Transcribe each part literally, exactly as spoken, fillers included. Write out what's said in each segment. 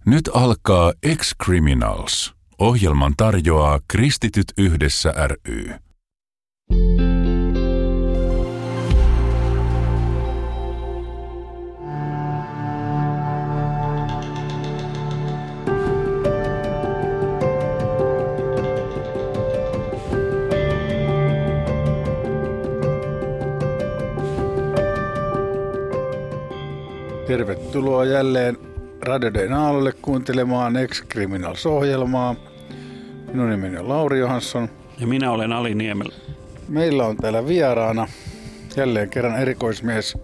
Nyt alkaa Ex-Criminals. Ohjelman tarjoaa Kristityt yhdessä ry. Tervetuloa jälleen Radio Dayn aallolle kuuntelemaan Ex-Criminals-ohjelmaa. Minun nimeni on Lauri Johansson. Ja minä olen Ali Niemelä. Meillä on täällä vieraana jälleen kerran erikoismies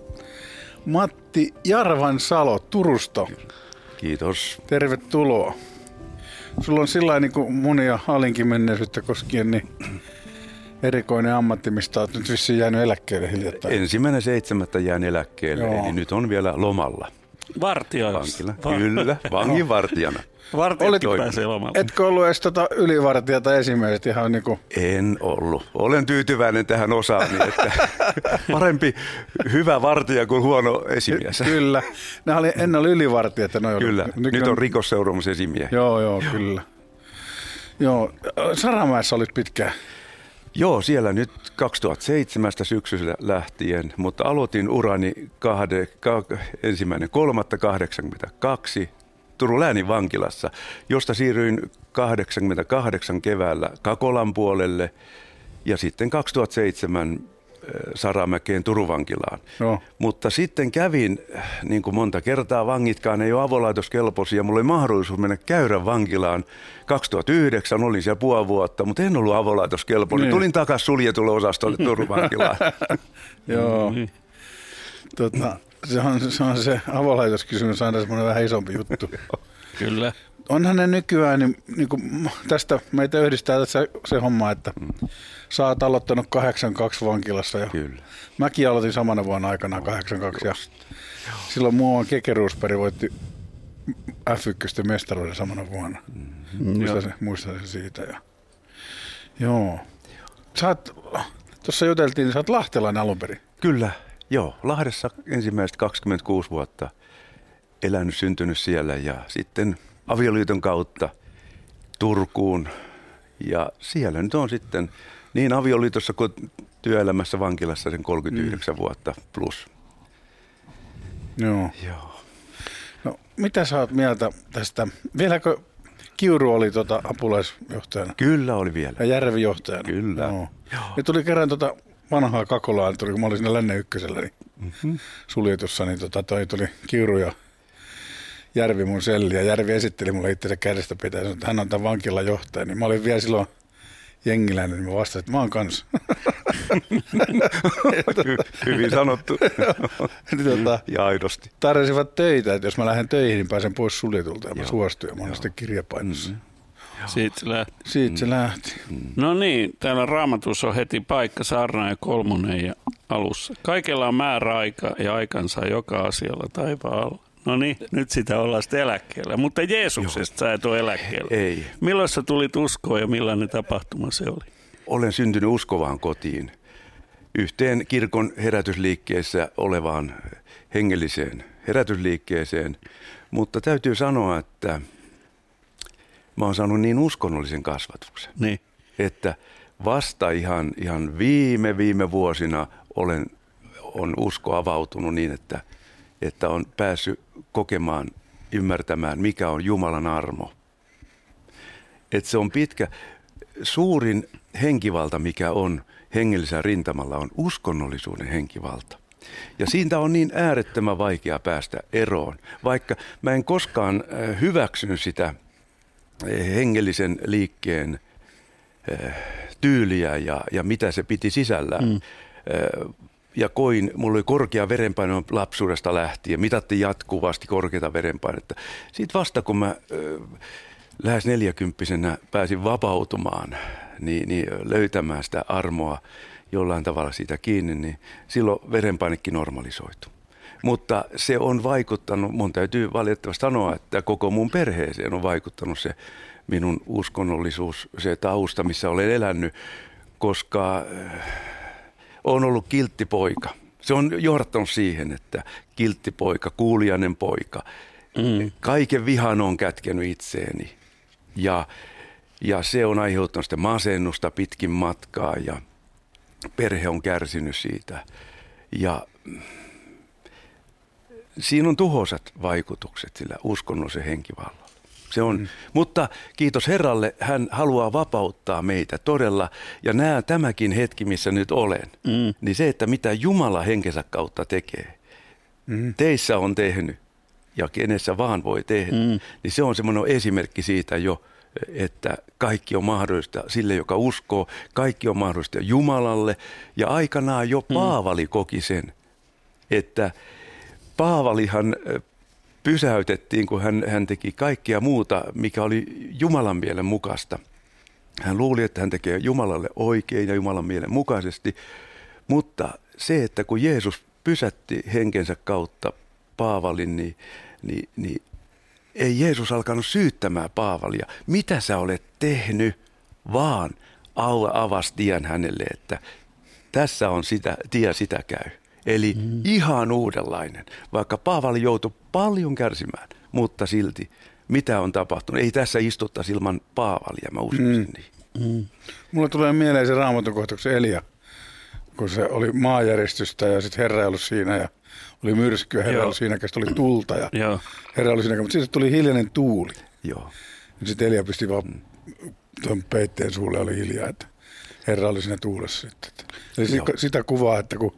Matti Jarvansalo Turusta. Kiitos. Tervetuloa. Sulla on sillä niin kuin mun ja Alinkin menneisyyttä koskien niin erikoinen ammatti, mistä olet nyt vissiin jäänyt eläkkeelle hiljattain. Ensimmäinen seitsemättä jään eläkkeelle, Joo. eli nyt on vielä lomalla. Vartijoissa. Va- Kyllä, vanginvartijana. Vartijatkin pääsee lomalle. Etkö ollut edes tota ylivartija tai esimiehet ihan niin kuin? En ollut. Olen tyytyväinen tähän osaani, että parempi hyvä vartija kuin huono esimies. Kyllä. Nämä oli ennen oli ylivartijat. Kyllä, nyt, nyt on rikosseuraamusesimiehiä. Joo, joo, kyllä. Joo, Saramäessä olit pitkään. Joo, siellä nyt kaksituhattaseitsemän syksyllä lähtien, mutta aloitin urani kahde, ka, ensimmäinen kolmatta kahdeksankymmentäkaksi Turun läänin vankilassa, josta siirryin kahdeksankymmentäkahdeksan keväällä Kakolan puolelle ja sitten kaksituhattaseitsemän Saramäkeen Turun vankilaan. No. Mutta sitten kävin, niin kuin monta kertaa, vangitkaan ei ole avolaitoskelpoisia, ja mulla oli mahdollisuus mennä Käyrän vankilaan. kaksituhattayhdeksän olin siellä puoli vuotta, mutta en ollut avolaitoskelpoinen. Niin. Tulin takaisin suljetulle osastolle Turun vankilaan. Joo. Tota, se, on, se on se avolaitoskysymys aina semmoinen vähän isompi juttu. Kyllä. Onhan ne nykyään, niin, niin kuin tästä meitä yhdistää tässä se homma, että mm. sä oot aloittanut kahdeksankymmentäkaksi vankilassa jo. Kyllä. Mäkin aloitin samana vuonna aikana kahdeksankymmentäkaksi ja silloin muuan Kekeruusperi voitti F yksi mestaruuden samana vuonna. Mm-hmm. Muistaisin, muistaisin siitä. Ja. Joo. Sä oot, tuossa juteltiin, niin sä oot lahtelainen alun perin. Kyllä, joo. Lahdessa ensimmäiset kaksikymmentäkuusi vuotta elänyt, syntynyt siellä ja sitten avioliiton kautta Turkuun ja siellä nyt on sitten niin avioliitossa kuin työelämässä vankilassa sen kolmekymmentäyhdeksän mm. vuotta plus. Joo. Joo. No mitä sä oot mieltä tästä? Vieläkö Kiuru oli tota apulaisjohtajana? Kyllä oli vielä. Ja Järvi johtajana? Kyllä. Joo. Ja tuli kerran tota vanhaa Kakolaa, tuli, kun mä olin siinä Lännen ykkösellä niin mm-hmm. suljetussa, niin tota, toi tuli Kiuru ja Järvi mun selli, ja Järvi esitteli mulle itsensä kädestä pitää, että hän on tämän vankilan johtaja, niin mä olin vielä silloin jengiläinen, niin mä vastasin, että mä oon kanssa. Hyvin sanottu. tota, ja aidosti. Tarjosivat töitä, että jos mä lähden töihin, niin pääsen pois suljetulta, ja mä suostuin, ja mä olin sitten kirjapainossa. Mm-hmm. Siitä se lähti. Siitä se lähti. Mm-hmm. No niin, täällä Raamatussa on heti paikka Saarna ja Kolmonen ja alussa. Kaikella on määräaika ja aikansa joka asialla taivaalla. No niin, nyt sitä ollaan sitten eläkkeellä. Mutta Jeesuksesta sä et ole eläkkeellä. Ei. Milloin sä tulit uskoon ja millainen tapahtuma se oli? Olen syntynyt uskovaan kotiin. Yhteen kirkon herätysliikkeessä olevaan hengelliseen herätysliikkeeseen. Mutta täytyy sanoa, että mä oon saanut niin uskonnollisen kasvatuksen. Niin. Että vasta ihan, ihan viime, viime vuosina olen, on usko avautunut niin, että että on päässyt kokemaan, ymmärtämään, mikä on Jumalan armo. Että se on pitkä, suurin henkivalta, mikä on hengellisellä rintamalla, on uskonnollisuuden henkivalta. Ja siitä on niin äärettömän vaikea päästä eroon, vaikka mä en koskaan hyväksynyt sitä hengellisen liikkeen tyyliä ja, ja mitä se piti sisällään. Mm. Ja koin, mulla oli korkea verenpaino lapsuudesta lähtien, mitattiin jatkuvasti korkeata verenpainetta. Sitten vasta kun mä ö, lähes neljäkymppisenä pääsin vapautumaan, niin, niin löytämään sitä armoa jollain tavalla siitä kiinni, niin silloin verenpainekin normalisoitu. Mutta se on vaikuttanut, mun täytyy valitettavasti sanoa, että koko mun perheeseen on vaikuttanut se minun uskonnollisuus, se tausta, missä olen elänyt, koska olen ollut kiltti poika. Se on johdattanut siihen, että kiltti poika, kuulijainen poika, Mm. Kaiken vihan on kätkenyt itseeni ja, ja se on aiheuttanut sitä masennusta pitkin matkaa ja perhe on kärsinyt siitä. Ja siinä on tuhoisat vaikutukset sillä uskonnollisen henkivallalla. Se on, mm. Mutta kiitos Herralle, hän haluaa vapauttaa meitä todella. Ja näen tämäkin hetki, missä nyt olen, mm. niin se, että mitä Jumala henkensä kautta tekee, mm. teissä on tehnyt ja kenessä vaan voi tehdä, mm. niin se on semmoinen esimerkki siitä jo, että kaikki on mahdollista sille, joka uskoo, kaikki on mahdollista Jumalalle. Ja aikanaan jo Paavali koki sen, että Paavalihan pysäytettiin, kun hän, hän teki kaikkea muuta, mikä oli Jumalan mielen mukaista. Hän luuli, että hän tekee Jumalalle oikein ja Jumalan mielen mukaisesti, mutta se, että kun Jeesus pysätti henkensä kautta Paavalin, niin, niin, niin ei Jeesus alkanut syyttämään Paavalia. Mitä sä olet tehnyt, vaan avasi tien hänelle, että tässä on sitä, tie sitä käy. Eli mm. ihan uudenlainen, vaikka Paavali joutui paljon kärsimään, mutta silti mitä on tapahtunut. Ei tässä istuttaisi ilman Paavalia, mä uskoisin mm. niin. Mm. Mulle tulee mieleen se Raamatun kohtauksen Elia, kun se oli maanjäristystä ja sitten Herra ei ollut siinä ja oli myrsky ja Herra Joo. oli siinä, kun oli tulta ja Joo. Herra oli siinä, mutta sitten tuli hiljainen tuuli. Joo. Ja sitten Elia pisti vaan tuon peitteen suulle ja oli hiljaa, että Herra oli siinä tuulessa sitten. Eli sitä, sitä kuvaa, että kun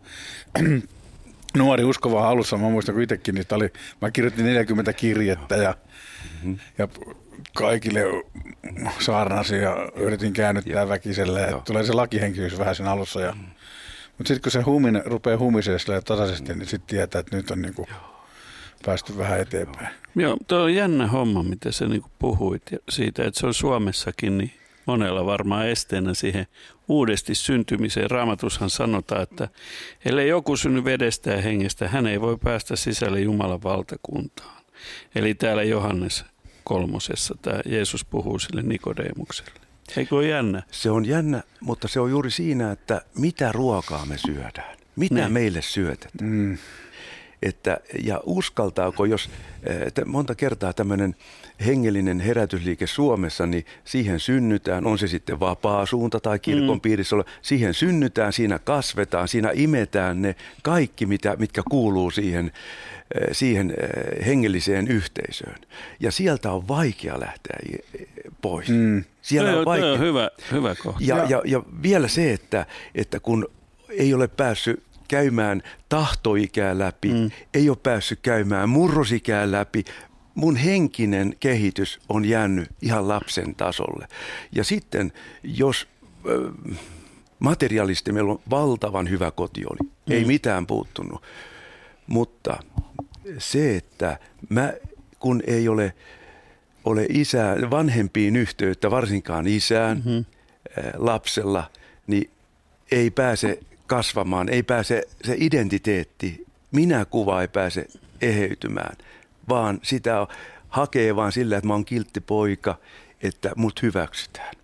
nuori uskova alussa, mä muistan kun itsekin, niin oli, mä kirjoitin neljäkymmentä kirjettä ja, mm-hmm. ja kaikille saarnasin ja yritin käännyttää Joo. väkisellä. Ja tulee se lakihenkisyys vähän sen alussa. Ja, mm. mutta sitten kun se humine, rupeaa humiseen ja tasaisesti, niin sitten tietää, että nyt on niinku päästy vähän eteenpäin. Joo, tuo on jännä homma, mitä sä niinku puhuit ja siitä, että se on Suomessakin niin monella varmaan esteenä siihen uudesti syntymiseen. Raamatushan sanotaan, että ellei joku synny vedestä ja hengestä, hän ei voi päästä sisälle Jumalan valtakuntaan. Eli täällä Johannes kolmosessa tämä Jeesus puhuu sille Nikodeemukselle. Eikö ole jännä? Se on jännä, mutta se on juuri siinä, että mitä ruokaa me syödään. Mitä ne. meille syötetään. Mm. Että, ja uskaltaako, jos monta kertaa tämmöinen hengellinen herätysliike Suomessa, niin siihen synnytään, on se sitten vapaa suunta tai kirkon mm. piirissä olla, siihen synnytään, siinä kasvetaan, siinä imetään ne kaikki, mitä, mitkä kuuluu siihen, siihen hengelliseen yhteisöön. Ja sieltä on vaikea lähteä pois. Mm. Siellä on, on vaikea. on hyvä, hyvä kohta. Ja, ja, ja vielä se, että, että kun ei ole päässyt käymään tahtoikää läpi, mm. ei ole päässyt käymään murrosikää läpi. Mun henkinen kehitys on jäänyt ihan lapsen tasolle. Ja sitten, jos äh, materiaalisesti meillä on valtavan hyvä koti oli, mm. ei mitään puuttunut, mutta se, että mä, kun ei ole, ole isää, vanhempiin yhteyttä, varsinkaan isään, mm-hmm. äh, lapsella, niin ei pääse kasvamaan, ei pääse se identiteetti, minäkuva ei pääse eheytymään, vaan sitä hakee vaan sillä, että mä oon kiltti poika, että mut hyväksytään.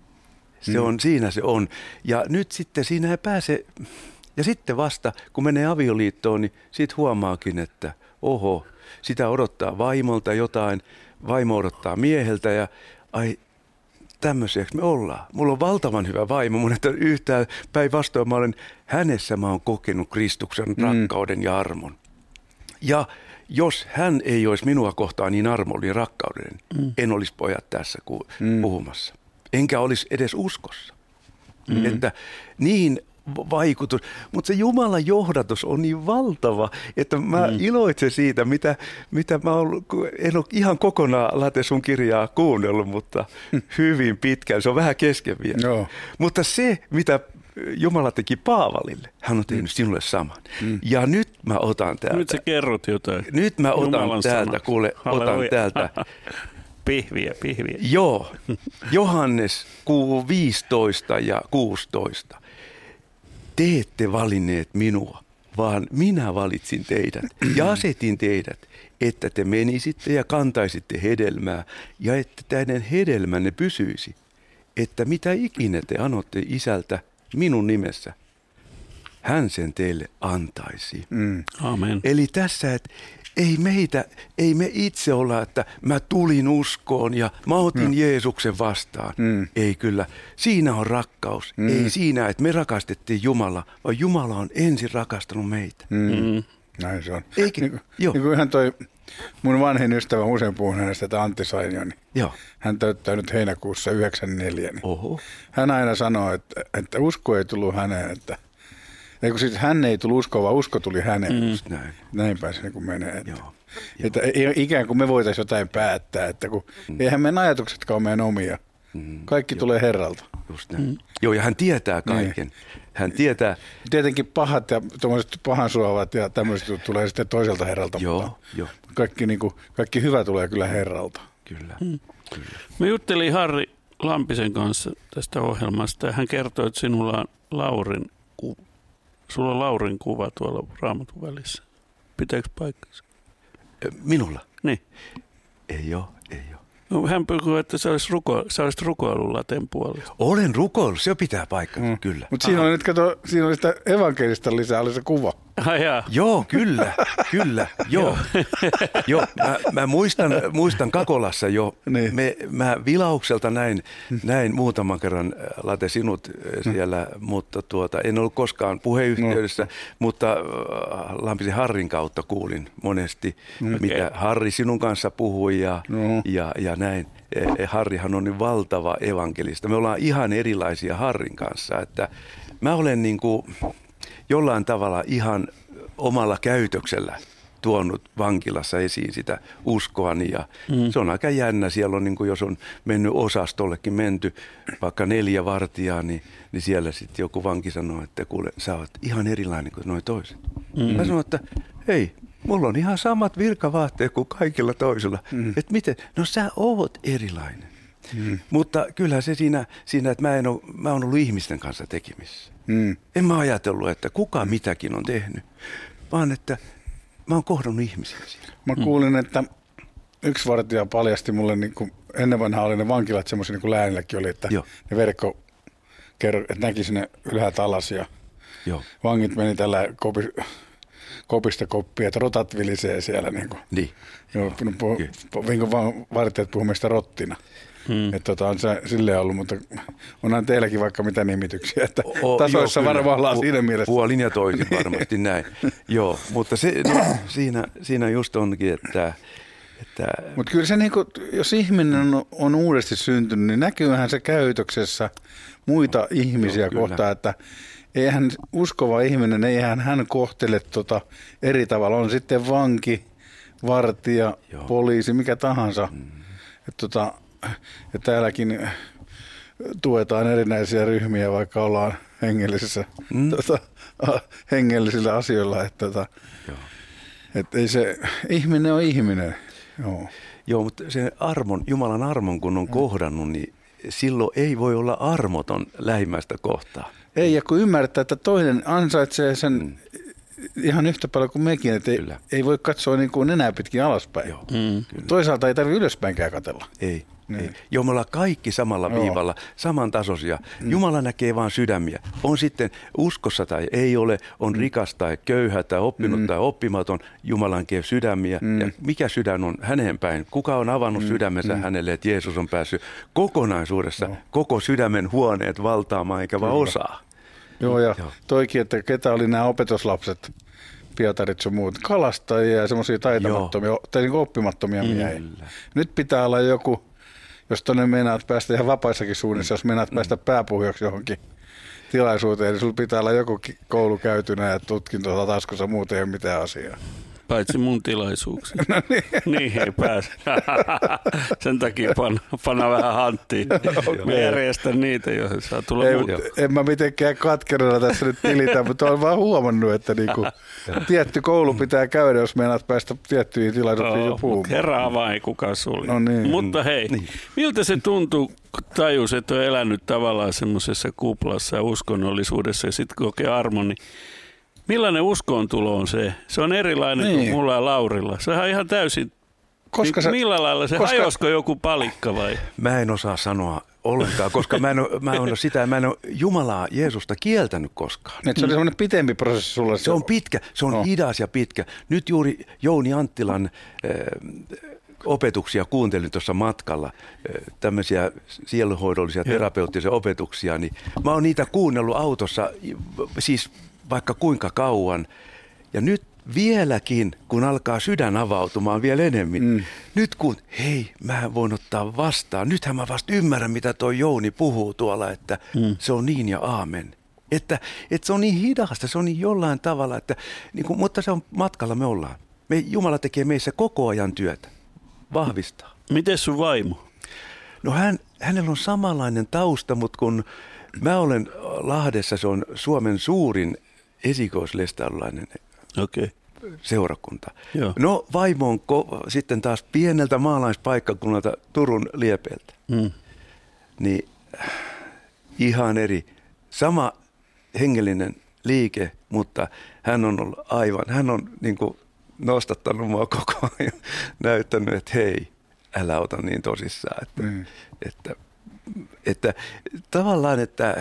Se on, mm. siinä se on. Ja nyt sitten siinä ei pääse, ja sitten vasta kun menee avioliittoon, niin sit huomaakin, että oho, sitä odottaa vaimolta jotain, vaimo odottaa mieheltä ja ai, tämmöiseksi me ollaan. Mulla on valtavan hyvä vaimo, mun että yhtään päinvastoin mä olen hänessä, mä oon kokenut Kristuksen mm. rakkauden ja armon. Ja jos hän ei olisi minua kohtaan niin armollinen rakkauden, mm. en olisi pojat tässä ku- mm. puhumassa. Enkä olisi edes uskossa. Mm. Että niin vaikutus, mutta se Jumalan johdatus on niin valtava, että mä mm. iloitsen siitä, mitä, mitä mä olen, en ole ihan kokonaan Late sun kirjaa kuunnellut, mutta hyvin pitkään, se on vähän kesken vielä. No. Mutta se, mitä Jumala teki Paavalille, hän on tehnyt mm. sinulle saman. Mm. Ja nyt mä otan täältä. Nyt sä kerrot jotain. Nyt mä otan Jumalan täältä, sana. kuule, Halleluja. otan täältä. Pihviä, pihviä. Joo, Johannes viisitoista ja kuusitoista. Te ette valinneet minua, vaan minä valitsin teidät ja asetin teidät, että te menisitte ja kantaisitte hedelmää ja että teidän hedelmänne pysyisi, että mitä ikinä te anotte isältä minun nimessä, hän sen teille antaisi. Mm. Amen. Eli tässä, että ei meitä, ei me itse olla, että mä tulin uskoon ja mä otin mm. Jeesuksen vastaan. Mm. Ei kyllä. Siinä on rakkaus. Mm. Ei siinä, että me rakastettiin Jumalaa, vaan Jumala on ensin rakastanut meitä. Mm. Mm. Näin se on. Eikä, niin, niin kuin ihan toi mun vanhin ystävä, usein puhun hänestä, että Antti Sainio, niin joo. Hän täyttää nyt heinäkuussa yhdeksänkymmentäneljä. Niin oho. Hän aina sanoo, että, että usko ei tullut häneen, että ei kun siis hän ei tullut uskoa, vaan usko tuli häneen. Mm. Näin. Näinpä se niin kuin menee. Että, joo. että ikään kuin me voitaisiin jotain päättää, että kun mm. eihän meidän ajatuksetkaan ole meidän omia. Mm. Kaikki joo. tulee Herralta. Just näin. Mm. Joo, ja hän tietää kaiken. Niin. Hän tietää. Tietenkin pahat ja tuommoiset pahansuovat ja tämmöiset tulee sitten toiselta Herralta. Joo, joo. Kaikki, niin kuin, kaikki hyvä tulee kyllä Herralta. Kyllä. Mm. kyllä. Mä juttelin Harri Lampisen kanssa tästä ohjelmasta ja hän kertoi, että sinulla on Laurin kuva. Sulla on Laurin kuva tuolla Raamatun välissä. Pitääkö paikkansa? Minulla? Niin. Ei ole, ei ole. No, hän puhui, että sä olisit, ruko, sä olisit rukoillut laten puolesta. Olen rukoillut, se pitää paikkansa, mm. kyllä. Mutta siinä oli nyt, kato, siinä oli sitä evankelista lisää, oli se kuva. Ah, joo, kyllä, kyllä, joo. joo mä, mä muistan, muistan Kakolassa jo, niin. me, mä vilaukselta näin, näin muutaman kerran late sinut siellä, mm. mutta tuota, en ollut koskaan puheyhteydessä, no. mutta äh, Lampisen Harrin kautta kuulin monesti, okay. mitä Harri sinun kanssa puhui ja, no. ja, ja näin. Harrihan on niin valtava evankelista. Me ollaan ihan erilaisia Harrin kanssa, että mä olen niin kuin jollain tavalla ihan omalla käytöksellä tuonut vankilassa esiin sitä uskoani ja mm. se on aika jännä. Siellä on, niin kuin jos on mennyt osastollekin menty vaikka neljä vartijaa, niin, niin siellä sitten joku vanki sanoo, että kuule, sä oot ihan erilainen kuin noi toiset. Mm. Mä sanon, että hei, mulla on ihan samat virkavaatteet kuin kaikilla toisilla. Mm. Että miten? No sä oot erilainen. Mm. Mutta kyllä se siinä, siinä että mä, en ole, mä oon ollut ihmisten kanssa tekemissä. Mm. En mä ajatellut, että kuka mitäkin on tehnyt, vaan että mä oon kohdannut ihmisiä siinä. Mä kuulin, että yksi vartija paljasti mulle, niin kuin ennen vanhaa oli ne vankilat semmoisia, niin kuin läänilläkin oli, että joo. ne verkko että näki sinne ylhäältä alas ja joo. vangit meni tällä kopi, kopista koppia, että rotat vilisee siellä. Niin kuin. Niin. Joo, niin kuin vartijat puhumme sitä rottina. Hmm. Että tota, on se silleen ollut, mutta onhan teilläkin vaikka mitä nimityksiä, että o, tasoissa joo, varmaan ollaan siinä mielessä. Puolin ja toisin varmasti näin. Joo, mutta se, no, siinä, siinä just onkin, että... että mutta kyllä se, niin kuin, jos ihminen on, on uudesti syntynyt, niin näkyyhän se käytöksessä muita no, ihmisiä joo, kohtaan, että eihän uskova ihminen, eihän hän kohtele tota eri tavalla. On sitten vanki, vartija, joo. poliisi, mikä tahansa. Mm. Että tota... Ja täälläkin tuetaan erinäisiä ryhmiä, vaikka ollaan hengellisessä, mm. tota, hengellisillä asioilla. Että, tota, että ei se, ihminen on ihminen. Joo. Joo, mutta se armon, Jumalan armon kun on kohdannut, niin silloin ei voi olla armoton lähimmäistä kohtaa. Ei, ja kun ymmärtää, että toinen ansaitsee sen mm. ihan yhtä paljon kuin mekin, että ei, ei voi katsoa niin kuin nenää pitkin alaspäin. Joo, mm. Toisaalta ei tarvitse ylöspäinkään katsella. Ei. Niin. Joo, me ollaan kaikki samalla Joo. viivalla, samantasoisia. Mm. Jumala näkee vaan sydämiä. On sitten uskossa tai ei ole, on mm. rikas tai köyhä tai oppinut mm. tai oppimaton. Jumala näkee sydämiä. Mm. Ja mikä sydän on hänen päin? Kuka on avannut mm. sydämensä mm. hänelle, että Jeesus on päässyt kokonaisuudessa no. koko sydämen huoneet valtaamaan, eikä vaan osaa. Joo, ja Joo. toikin, että ketä oli nämä opetuslapset, Pietarit ja muut, kalastajia ja semmoisia taitamattomia, Joo. tai niin oppimattomia mm. miehiä. Nyt pitää olla joku... Jos tuonne meinaat päästä ihan vapaissakin suunnissa, jos meinaat päästä pääpuhujaksi johonkin tilaisuuteen, niin sulla pitää olla joku koulu käytynä ja tutkinto taskussa, muuten ei ole mitään asiaa. Paitsi mun tilaisuuksia. No niin. Niin ei pääse. Sen takia panna, panna vähän hanttiin. Me järjestän niitä, joihin saa tulla ei, muuta. En mä mitenkään katkerana tässä nyt tilitä, mutta olen vaan huomannut, että niinku, tietty koulu pitää käydä, jos meinaat päästä tiettyihin tilaisuuksiin jo puhumaan. Herraa vaan ei kukaan sulje. No niin. Mutta hei, niin. miltä se tuntuu, kun tajus, että on elänyt tavallaan semmoisessa kuplassa ja uskonnollisuudessa ja sitten kokee armon, niin millainen uskoontulo on se? Se on erilainen niin. kuin mulla ja Laurilla. Sehän on ihan täysin, koska niin, sä, millä lailla se, koska... hajosko joku palikka vai? Mä en osaa sanoa ollenkaan, koska mä en ole, mä en ole sitä, mä en ole Jumalaa, Jeesusta kieltänyt koskaan. Niin, se oli semmoinen pitempi prosessi sulle. Se on pitkä, se on no. hidas ja pitkä. Nyt juuri Jouni Anttilan äh, opetuksia kuuntelin tuossa matkalla, äh, tämmöisiä sielunhoidollisia, terapeuttisia opetuksia, niin mä oon niitä kuunnellut autossa siis vaikka kuinka kauan. Ja nyt vieläkin, kun alkaa sydän avautumaan vielä enemmän, mm. nyt kun, hei, mä voin ottaa vastaan, nythän mä vasta ymmärrän, mitä toi Jouni puhuu tuolla, että mm. se on niin ja aamen. Että, että se on niin hidasta, se on niin jollain tavalla, että, niin kuin, mutta se on matkalla me ollaan. Me, Jumala tekee meissä koko ajan työtä, vahvistaa. Miten sun vaimo? No hän, hänellä on samanlainen tausta, mutta kun mä olen Lahdessa, se on Suomen suurin esikoislestadiolainen okay. seurakunta. Joo. No vaimo on ko- sitten taas pieneltä maalaispaikkakunnalta Turun Liepeeltä. Mm. Niin ihan eri. Sama hengellinen liike, mutta hän on ollut aivan, hän on niin kuin nostattanut mua koko ajan, näyttänyt, että hei, älä ota niin tosissaan. Että, mm. että, että, että tavallaan, että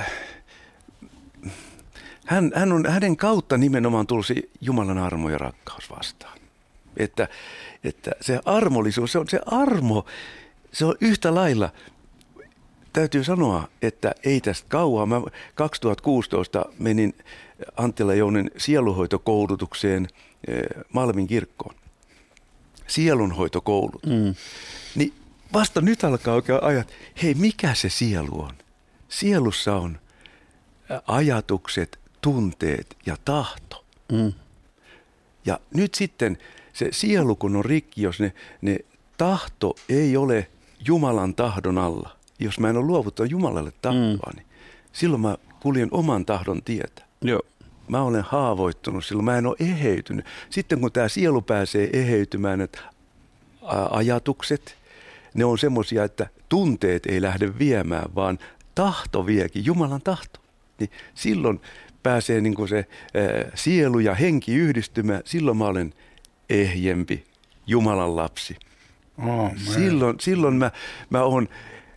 hän, hän on, hänen kautta nimenomaan tulisi Jumalan armo ja rakkaus vastaan. Että, että se armollisuus, se on se armo, se on yhtä lailla. Täytyy sanoa, että ei tästä kauan. Mä kaksituhattakuusitoista menin Anttila Jounin sielunhoitokoulutukseen Malmin kirkkoon. Sielunhoitokoulut. Mm. Niin vasta nyt alkaa oikein ajat, hei, mikä se sielu on? Sielussa on ajatukset, tunteet ja tahto. Mm. Ja nyt sitten se sielu, kun on rikki, jos ne, ne tahto ei ole Jumalan tahdon alla, jos mä en ole luovuttanut Jumalalle tahtoa, mm. niin silloin mä kuljen oman tahdon tietä. Joo. Mä olen haavoittunut, silloin mä en ole eheytynyt. Sitten kun tämä sielu pääsee eheytymään, että ajatukset, ne on semmoisia, että tunteet ei lähde viemään, vaan tahto viekin, Jumalan tahto. Niin silloin pääsee niin kuin se ää, sielu ja henki yhdistymään, silloin mä olen ehjempi, Jumalan lapsi. Oh, silloin silloin mä, mä, on,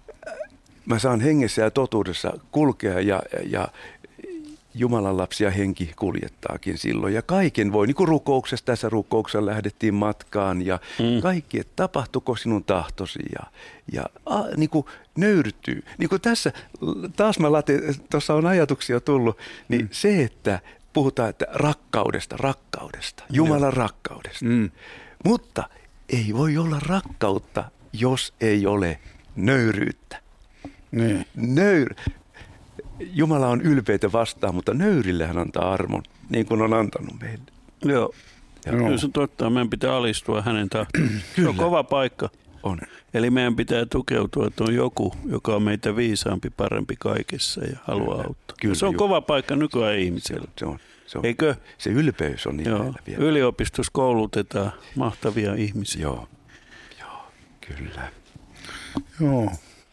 mä saan hengessä ja totuudessa kulkea ja, ja Jumalan lapsi ja henki kuljettaakin silloin. Ja kaiken voi, niin kuin rukouksessa, tässä rukouksessa lähdettiin matkaan ja mm. kaikki, että tapahtuiko sinun tahtosi ja, ja a, niin kuin nöyrtyy. Niin kuin tässä, taas mä latin, tuossa on ajatuksia tullut, niin mm. se, että puhutaan, että rakkaudesta, rakkaudesta, Jumalan mm. rakkaudesta. Mm. Mutta ei voi olla rakkautta, jos ei ole nöyryyttä. Mm. Nöyr... Jumala on ylpeitä vastaan, mutta nöyrille hän antaa armon, niin kuin on antanut meille. Joo. Kyllä se totta, meidän pitää alistua hänen tahtoon. Se on kova paikka. On. Eli meidän pitää tukeutua, että on joku, joka on meitä viisaampi, parempi kaikessa ja haluaa Kyllä. auttaa. Kyllä, se on ju- kova paikka nykyään ihmisellä. Se on. Se on. Eikö? Se ylpeys on niin Joo. vielä. Yliopistossa koulutetaan mahtavia ihmisiä. Joo, Joo. kyllä. Joo.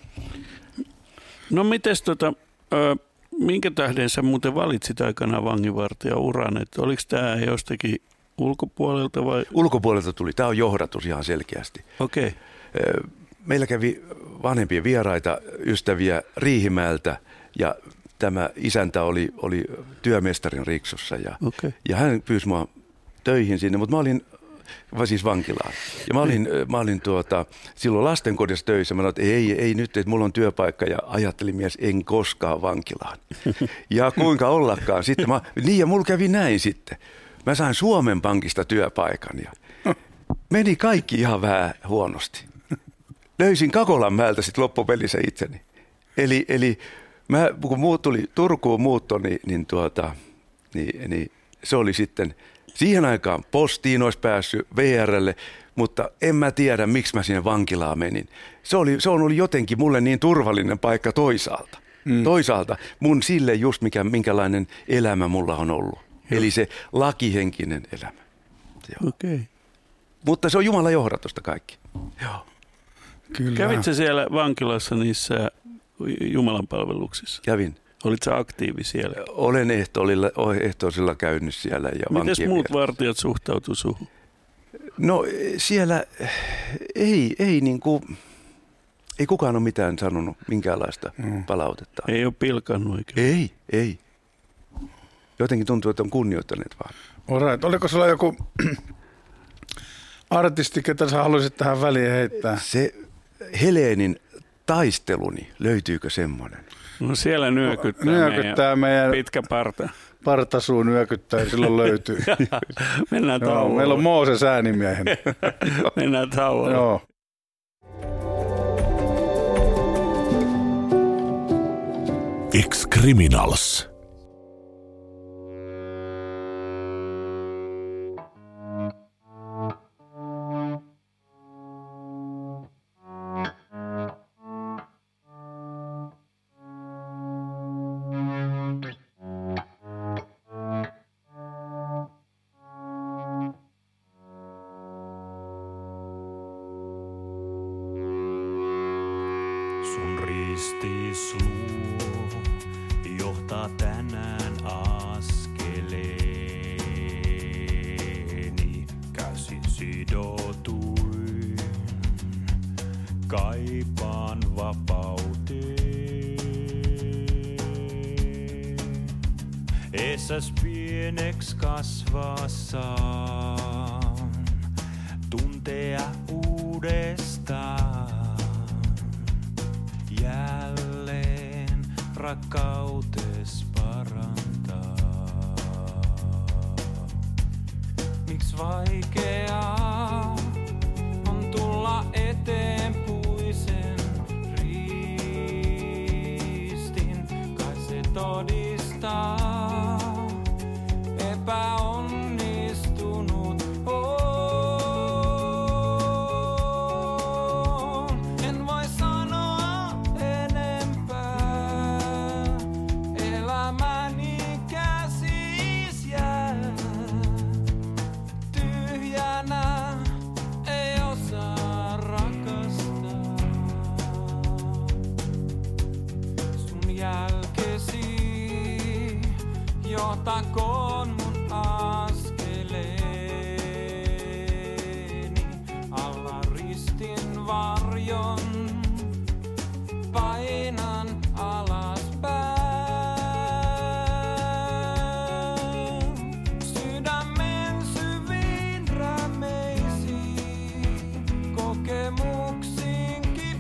No mites tota... Ö, minkä tähden sä muuten valitsit aikanaan vanginvartijan uran? Että oliko tämä jostakin ulkopuolelta vai? Ulkopuolelta tuli. Tämä on johdatus ihan selkeästi. Okei. Okay. Meillä kävi vanhempia vieraita, ystäviä Riihimäeltä ja tämä isäntä oli, oli työmestarin Riksussa ja, okay. ja hän pyysi mua töihin sinne, mutta mä olin vai siis vankilaan. Ja mä olin, mä olin tuota, silloin lastenkodissa töissä. Mä sanoin, että ei, ei nyt, että mulla on työpaikka. Ja ajattelin mies, en koskaan vankilaan. Ja kuinka ollakaan. Sitten mä, niin ja mulla kävi näin sitten. Mä sain Suomen Pankista työpaikan ja meni kaikki ihan vähän huonosti. Löysin Kakolanmäeltä sitten loppupelissä itseni. Eli, eli mä, kun muut tuli Turkuun muutto, niin, niin, tuota, niin, niin se oli sitten... Siihen aikaan postiin olisi päässyt V R:lle, mutta en mä tiedä, miksi mä sinne vankilaan menin. Se, oli, se on ollut jotenkin mulle niin turvallinen paikka toisaalta. Mm. Toisaalta mun sille just mikä, minkälainen elämä mulla on ollut. Joo. Eli se lakihenkinen elämä. Okay. Mutta se on Jumalan johdatusta kaikki. Joo. Kyllä. Kävitkö siellä vankilassa niissä Jumalan palveluksissa? Kävin. Olitko aktiivi siellä? Olen ehtoisilla käynyt siellä. Ja mites muut vartijat suhtautuivat suhun? No siellä ei, ei niin kuin, Ei kukaan ole mitään sanonut, minkäänlaista mm. palautetta. Ei ole pilkannut eikä. Ei, ei. Jotenkin tuntuu, että on kunnioittaneet vaan. Alright. Oliko sulla joku artisti, ketä sä haluaisit tähän väliin heittää? Se Helenin taisteluni, löytyykö semmoinen? No siellä nyökyttää, nyökyttää meidän, meidän pitkä parta. Partasuu nyökyttää ja silloin löytyy. Mennään tauolle. Meillä on Mooses äänimiehen. Mennään tauolle. Joo. Ex-Criminals. Sun ristis luo johtaa tänään askeleeni. Käsi sidotuin, kaipaan vapauteen. Esäs pieneks kasvaa saan, tuntea uudestaan. Jälleen rakkautes parantaa. Miks vaikeaa on tulla eteen puisen ristin? Kai se todistaa epäonnistunut on. En voi sanoa enempää, elämäni käsis jää. Tyhjänä ei osaa rakastaa. Sun jälkesi johtakoon mun askeleeni. Alla ristin varjon painan alaspäin. Sydämen syviin rämeisiin, kokemuksiin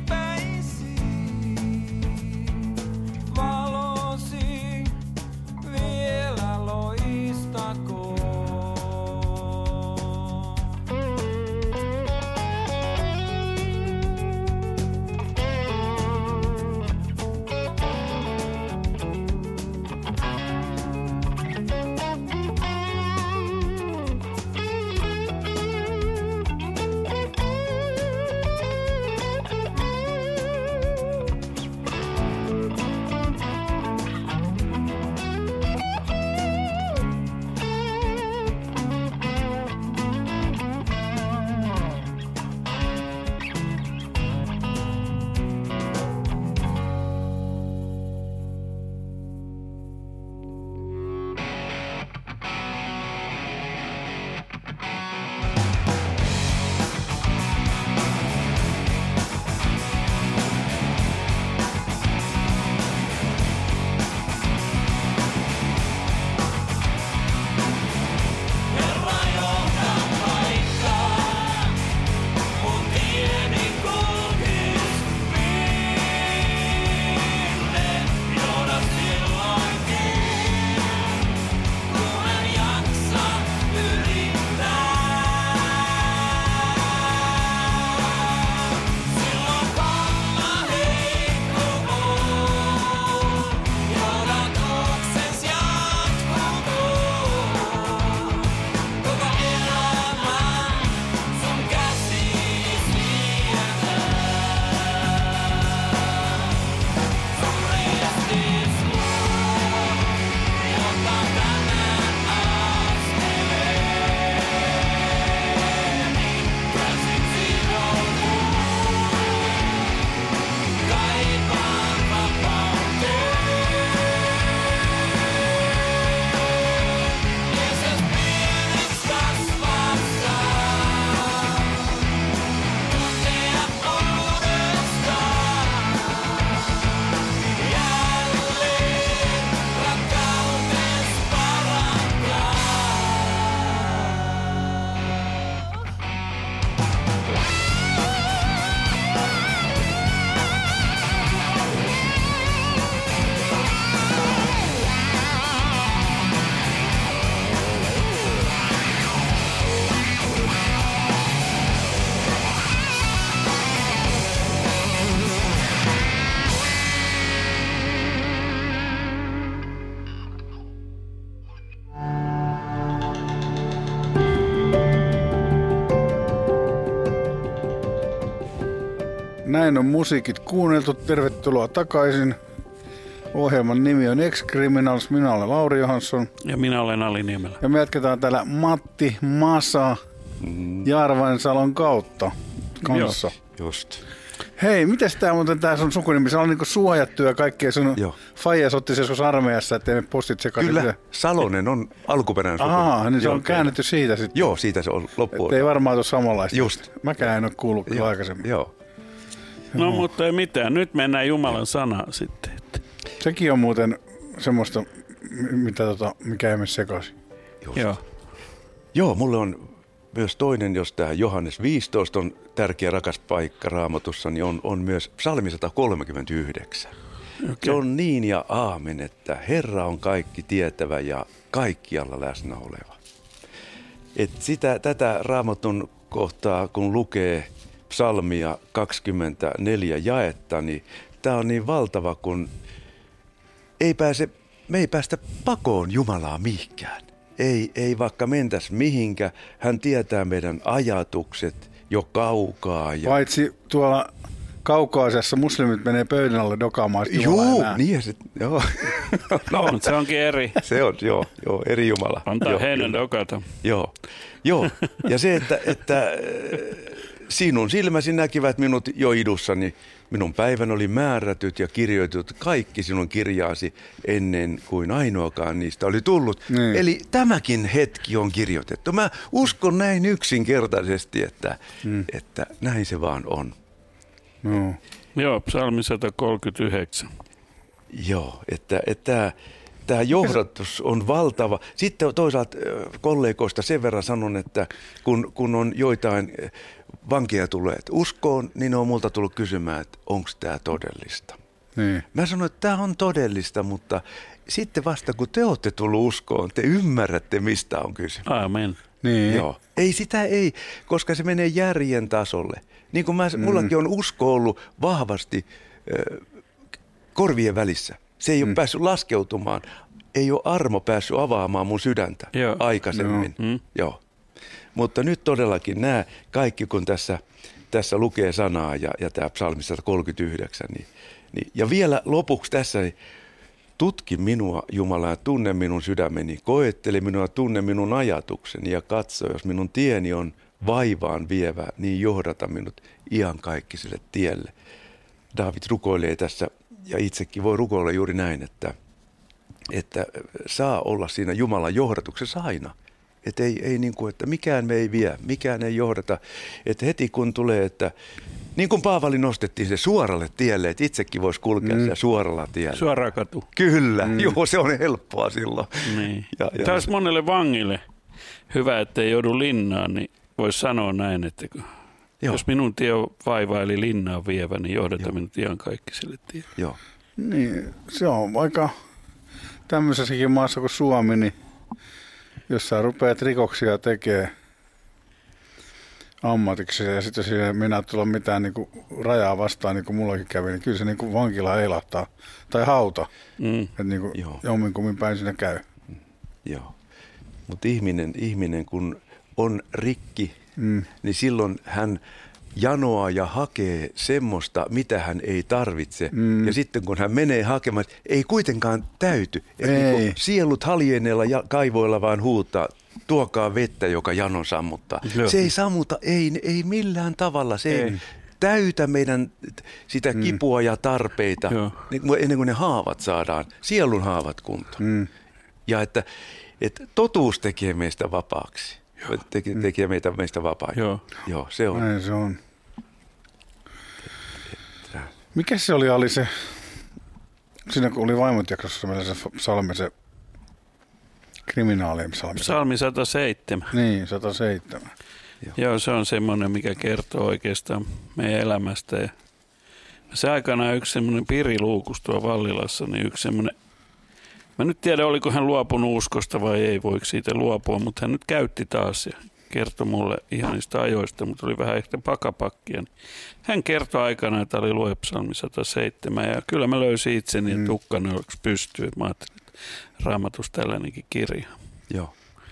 kipeisiin. Valosi vielä loistakoon. Näin on musiikit kuunneltu. Tervetuloa takaisin. Ohjelman nimi on Ex-Criminals. Minä olen Lauri Johansson. Ja minä olen Ali Niemelä. Ja me jatketaan täällä Matti Masa mm. Jarvansalon kautta kanssa. Joo, just. Hei, mites tää muuten tää sun sukunimi? Se on niinku suojattu ja kaikkea sun faijas otti se joskus armeijassa, ettei me postit sekaisin. Kyllä, Salonen on alkuperäinen sukunimi. Ahaa, niin se on käännetty siitä sitten. Joo, siitä se on loppuun. Ei varmaan ole samanlaista. Just. Mäkään en ole kuullut kyllä aikaisemmin. Joo. No mutta ei mitään, nyt mennään Jumalan sanaan sitten. Sekin on muuten semmoista, mitä tota, mikä ei mene sekaisin. Joo. Joo, mulle on myös toinen, jos tämä Johannes viisitoista on tärkeä rakas paikka Raamatussa, niin on, on myös Psalmi sata kolmekymmentäyhdeksän. Okay. Se on niin ja aamen, että Herra on kaikki tietävä ja kaikkialla läsnä oleva. Et sitä, tätä Raamatun kohtaa, kun lukee Psalmia kaksikymmentäneljä jaetta, niin tämä on niin valtava, kun ei pääse, me ei päästä pakoon Jumalaa mihinkään. Ei, ei vaikka mentäisi mihinkä, hän tietää meidän ajatukset jo kaukaa. Ja... Paitsi tuolla Kaukaasiassa muslimit menee pöydän alle dokaamaan sitä Jumalaa Juu, enää. niin se, joo. No, mutta se onkin eri. Se on, joo, joo, eri Jumala. Antaa joo, heidän kyllä. dokata. Joo, joo. Ja se, että, että sinun silmäsi näkivät minut jo idussani, minun päivän oli määrätyt ja kirjoitut kaikki sinun kirjaasi ennen kuin ainoakaan niistä oli tullut. Niin. Eli tämäkin hetki on kirjoitettu. Mä uskon näin yksinkertaisesti, että, mm. että näin se vaan on. No. Joo, Psalmi sata kolmekymmentäyhdeksän. Joo, että, että tämä johdatus on valtava. Sitten toisaalta kollegoista sen verran sanon, että kun, kun on joitain vankeja tulee, että uskoon, niin on multa tullut kysymään, että onko tämä todellista. Niin. Mä sanon, että tämä on todellista, mutta sitten vasta kun te olette tullut uskoon, te ymmärrätte, mistä on kysymys. Aamen. Niin. Joo. Ei sitä ei, koska se menee järjen tasolle. Niin kuin mä, Mm. mullakin on usko ollut vahvasti äh, korvien välissä. Se ei ole Mm. päässyt laskeutumaan. Ei ole armo päässyt avaamaan mun sydäntä Joo. aikaisemmin. Joo. Mm. Joo. Mutta nyt todellakin nämä kaikki, kun tässä, tässä lukee sanaa ja, ja tämä Psalmi sata kolmekymmentäyhdeksän. Niin, niin, ja vielä lopuksi tässä, niin tutki minua, Jumala, ja tunne minun sydämeni. Koettele minua ja tunne minun ajatukseni ja katso, jos minun tieni on vaivaan vievä, niin johdata minut iankaikkiselle tielle. Daavid rukoilee tässä, ja itsekin voi rukoilla juuri näin, että, että saa olla siinä Jumalan johdatuksessa aina. Että ei, ei niin kuin, että mikään me ei vie, mikään ei johdata. Että heti kun tulee, että niin kuin Paavali nostettiin se suoralle tielle, että itsekin voisi kulkea mm. siellä suoralla tiellä. Suora katu. Kyllä, mm. joo, se on helppoa silloin. Niin. Ja, ja. Taas monelle vangille hyvä, ettei joudu linnaan, niin voisi sanoa näin, että Joo. jos minun tie on vaivaa eli linnaan vievä, niin johdata minut ihan kaikki sille tielle. Joo. Niin, se on aika tämmöisessäkin maassa kuin Suomi, niin jos sä rupeat rikoksia tekemään ammatiksi ja sitten siinä minä tulla mitään niin kuin rajaa vastaan, niin kuin mullakin kävi, niin kyllä se niin kuin vankila heilahtaa. Tai hauta, Mm. että niin kuin Joo. jomminkummin päin siinä käy. Joo. Mutta ihminen, ihminen, kun on rikki, Mm. niin silloin hän janoaa ja hakee semmoista, mitä hän ei tarvitse. Mm. Ja sitten kun hän menee hakemaan, ei kuitenkaan täyty. Et Ei. niin kuin sielut haljeneella ja kaivoilla vaan huutaa, tuokaa vettä, joka janon sammuttaa. Joo. Se ei sammuta, ei, ei millään tavalla. Se ei, Ei. täytä meidän sitä kipua ja tarpeita, Joo. niin kuin ennen kuin ne haavat saadaan, sielun haavat kuntoon. Mm. Ja että, että totuus tekee meistä vapaaksi. Tekee, tekee meitä, meistä vapaita. Joo. Joo, se on. Näin se on. Mikä se oli, oli se, siinä kun oli vaimot jaksossa meillä se psalmi, se kriminaalien psalmi. Psalmi sata seitsemän. Niin, sata seitsemän. Joo, se on semmoinen, mikä kertoo oikeastaan meidän elämästä. Ja se aikanaan yksi semmoinen Piri Luukus tuolla Vallilassa, niin yksi semmoinen, mä nyt tiedä, oliko hän luopunut uskosta vai ei, voiko siitä luopua, mutta hän nyt käytti taas ja kertoi mulle ihanista ajoista, mutta oli vähän ehkä pakapakkia. Hän kertoi aikanaan, että oli luepsalmi sata seitsemän ja kyllä mä löysin itseni, että ukkana oliko pystyy. Mä ajattelin, että Raamatus tällainenkin kirja. Joo.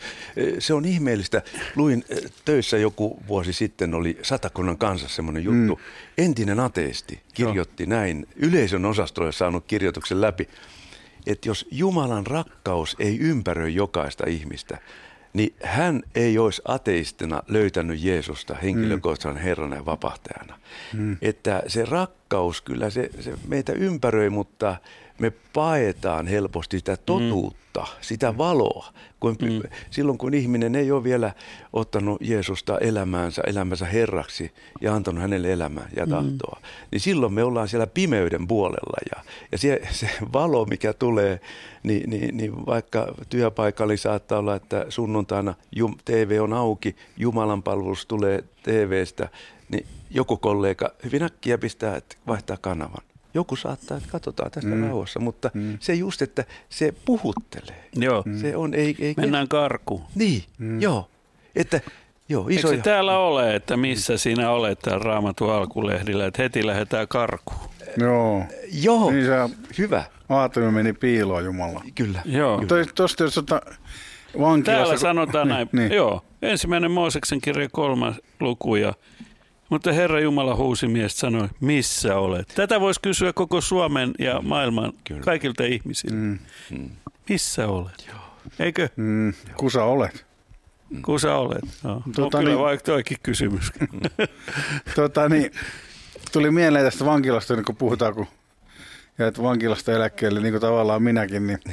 Se on ihmeellistä. Luin töissä joku vuosi sitten, oli Satakunnan Kansassa semmoinen juttu. Mm. Entinen ateisti kirjoitti no. näin, yleisön osastolle saanut kirjoituksen läpi, että jos Jumalan rakkaus ei ympäröi jokaista ihmistä, niin hän ei olisi ateistina löytänyt Jeesusta henkilökohtaisena mm. Herrana ja vapahtajana. Mm. Että se rakkaus kyllä se, se meitä ympäröi, mutta me paetaan helposti sitä totuutta, mm. sitä valoa. Kun, mm. Silloin kun ihminen ei ole vielä ottanut Jeesusta elämäänsä, elämänsä Herraksi ja antanut hänelle elämää ja tahtoa, mm. niin silloin me ollaan siellä pimeyden puolella. Ja, ja se, se valo, mikä tulee, niin, niin, niin vaikka työpaikalla saattaa olla, että sunnuntaina T V on auki, Jumalan palvelus tulee T V:stä, niin joku kollega hyvin äkkiä pistää, että vaihtaa kanavan. Joku saattaa, että katsotaan tästä mm. rauhassa, mutta mm. se just, että se puhuttelee. Joo. Se on, ei, ei, Mennään karkuun. Niin, mm. joo. Että, joo iso Eikö se täällä ole, että missä sinä olet täällä Raamatun alkulehdillä, että heti lähdetään karkuun? Joo. Joo, niin se, hyvä. Aatumi meni piiloon Jumala. Kyllä. Joo. Kyllä. Tuosta jos ota vankilassa... Täällä sanotaan näin, niin. joo, ensimmäinen Mooseksen kirja kolmas luku ja mutta Herra Jumala huusi miestä sanoi, missä olet? Tätä voisi kysyä koko Suomen ja maailman Kyllä. kaikilta ihmisiltä. Mm. Missä olet? Joo. Eikö? Mm. Kusa olet. Kusa olet. No. Tota, on kyllä niin, vaikka toikin kysymys. tota, niin, tuli mieleen tästä vankilasta, niin kun puhutaan, kun jäät vankilasta eläkkeelle, niin kuin tavallaan minäkin, niin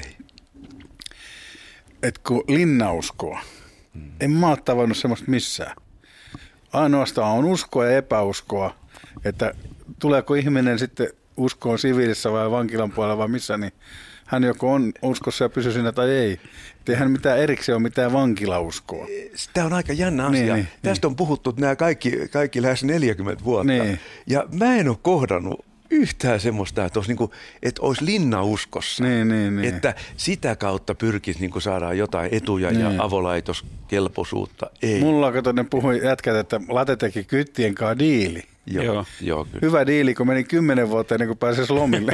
että kun linnauskoa, mm. en mä ole tavannut semmoista missään. Ainoastaan on uskoa ja epäuskoa, että tuleeko ihminen sitten uskoon siviilissä vai vankilan puolella vai missä, niin hän joko on uskossa ja pysyy siinä tai ei. Ei hän mitään erikseen ole mitään vankilauskoa. Tämä on aika jännä asia. Niin, niin, Tästä niin. on puhuttu nämä kaikki, kaikki lähes neljäkymmentä vuotta. Niin. Ja mä en ole kohdannut yhtään semmoista, että olisi, niin kuin, että olisi linnauskossa. Niin, niin, niin. Että sitä kautta pyrkisi niin kuin saadaan jotain etuja niin. ja avolaitoskelpoisuutta. Ei. Mulla kato, ne puhui jätkät, että Late teki kyttien kanssa diili. Joo, joo. joo Hyvä diili, kun meni kymmenen vuotta ennen kuin pääsisi lomille.